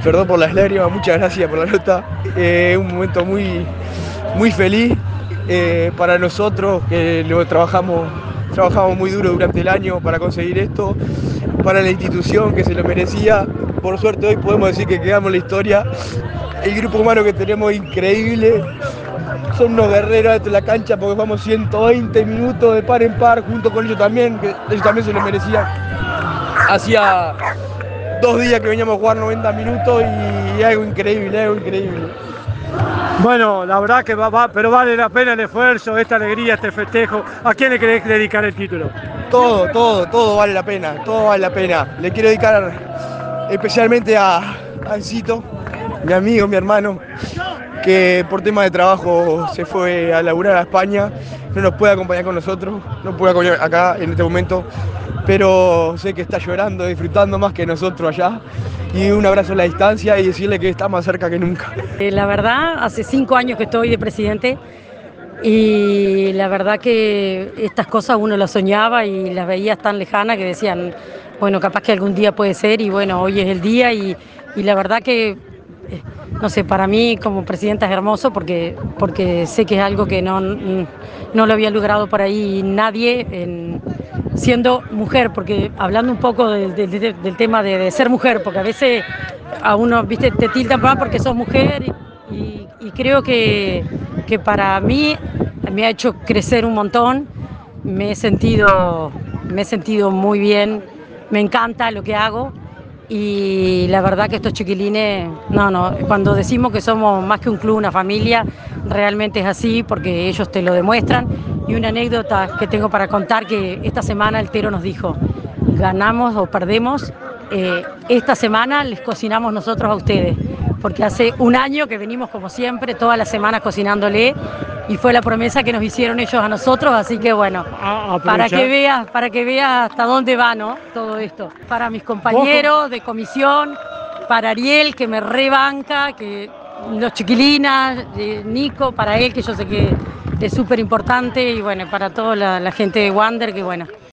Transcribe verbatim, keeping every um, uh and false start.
Perdón por las lágrimas, muchas gracias por la nota. Es eh, un momento muy, muy feliz eh, para nosotros que lo trabajamos, trabajamos muy duro durante el año para conseguir esto, para la institución que se lo merecía. Por suerte hoy podemos decir que quedamos en la historia. El grupo humano que tenemos es increíble. Son unos guerreros de la cancha porque jugamos ciento veinte minutos de par en par, junto con ellos también, que ellos también se lo merecían. Hacía dos días que veníamos a jugar noventa minutos y algo increíble, algo increíble. Bueno, la verdad que va, va, pero vale la pena el esfuerzo, esta alegría, este festejo. ¿A quién le querés dedicar el título? Todo, todo, todo vale la pena, todo vale la pena. Le quiero dedicar especialmente a Ancito, mi amigo, mi hermano, que por tema de trabajo se fue a laburar a España, no nos puede acompañar con nosotros, no puede acompañar acá en este momento, pero sé que está llorando, disfrutando más que nosotros allá. Y un abrazo a la distancia y decirle que está más cerca que nunca. La verdad, hace cinco años que estoy de presidente y la verdad que estas cosas uno las soñaba y las veías tan lejanas que decían, bueno, capaz que algún día puede ser y bueno, hoy es el día y, y la verdad que, no sé, para mí como presidenta es hermoso porque, porque sé que es algo que no, no lo había logrado por ahí nadie en, siendo mujer, porque hablando un poco de, de, de, del tema de, de ser mujer, porque a veces a uno, viste, te tildan más porque sos mujer y, y creo que, que para mí me ha hecho crecer un montón, me he sentido, me he sentido muy bien, me encanta lo que hago. Y la verdad que estos chiquilines, no, no, cuando decimos que somos más que un club, una familia, realmente es así porque ellos te lo demuestran. Y una anécdota que tengo para contar, que esta semana el Tero nos dijo, ganamos o perdemos, eh, esta semana les cocinamos nosotros a ustedes, porque hace un año que venimos como siempre, todas las semanas cocinándole, y fue la promesa que nos hicieron ellos a nosotros, así que bueno, Ah, para que veas, para que veas hasta dónde va, ¿no? Todo esto. Para mis compañeros de comisión, para Ariel, que me rebanca, que los chiquilinas, eh, Nico, para él, que yo sé que es súper importante, y bueno, para toda la, la gente de Wander, que bueno,